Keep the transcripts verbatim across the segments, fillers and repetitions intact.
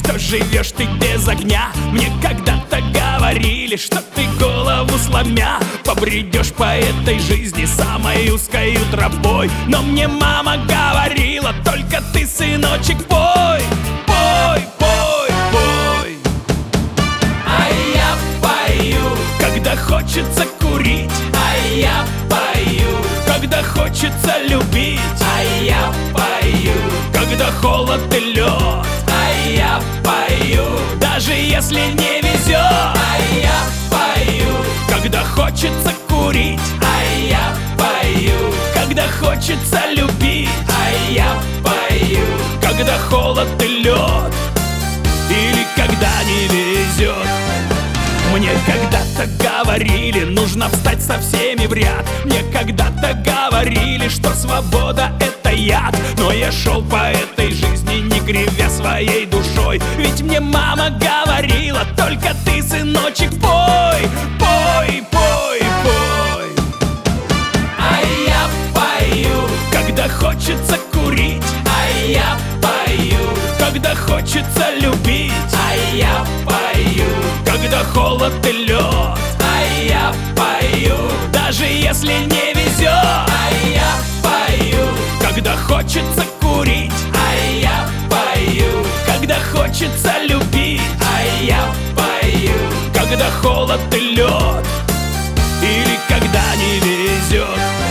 что живешь ты без огня. Мне когда-то говорили, что ты голову сломя побредешь по этой жизни самой узкой тропой. Но мне мама говорила: только ты, сыночек, пой, пой, пой, пой. А я пою, когда хочется курить. А я пою, когда хочется любить. А я пою, когда холод и лед. А я пою, даже если не везет. А я пою, когда хочется курить. А я пою, когда хочется любить. А я пою, когда холод и лед, или когда не везет. Мне когда-то говорили, нужно встать со всеми в ряд. Мне когда-то говорили, что свобода — это яд. Но я шел по этой жизни, не кривя своей душой. Ведь мне мама говорила: только ты, сыночек, пой, пой, пой, пой. А я пою, когда хочется курить. А я пою, когда хочется любить. А я пою, когда холод и лед. А я пою, даже если не везет. А я пою, когда хочется курить. А я пою, когда хочется любить. А я пою, когда холод и лед, или когда не везет.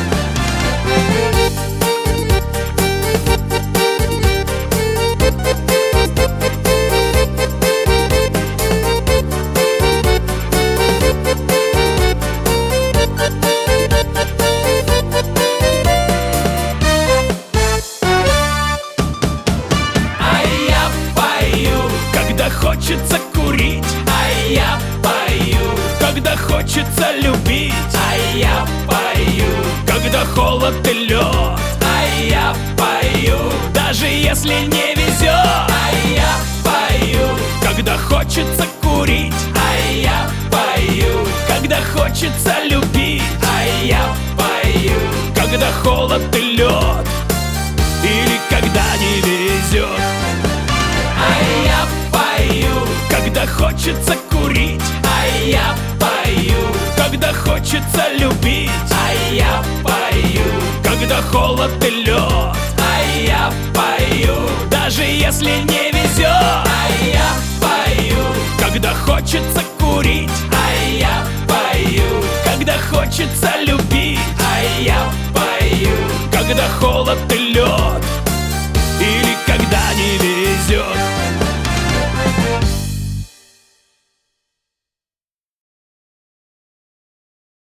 Хочется курить. А я пою, когда хочется любить. А я пою, когда холод и лед. А я пою, даже если не везет. А я пою, когда хочется курить. А я пою, когда хочется любить. А я пою, когда холод и лед, или когда не везет. А я пою, когда хочется курить. А я пою, когда хочется любить. А я пою, когда холод и лед. А я пою, даже если не везет. А я пою, когда хочется курить. А я пою, когда хочется любить. А я пою, когда холод и лед, или когда не везет.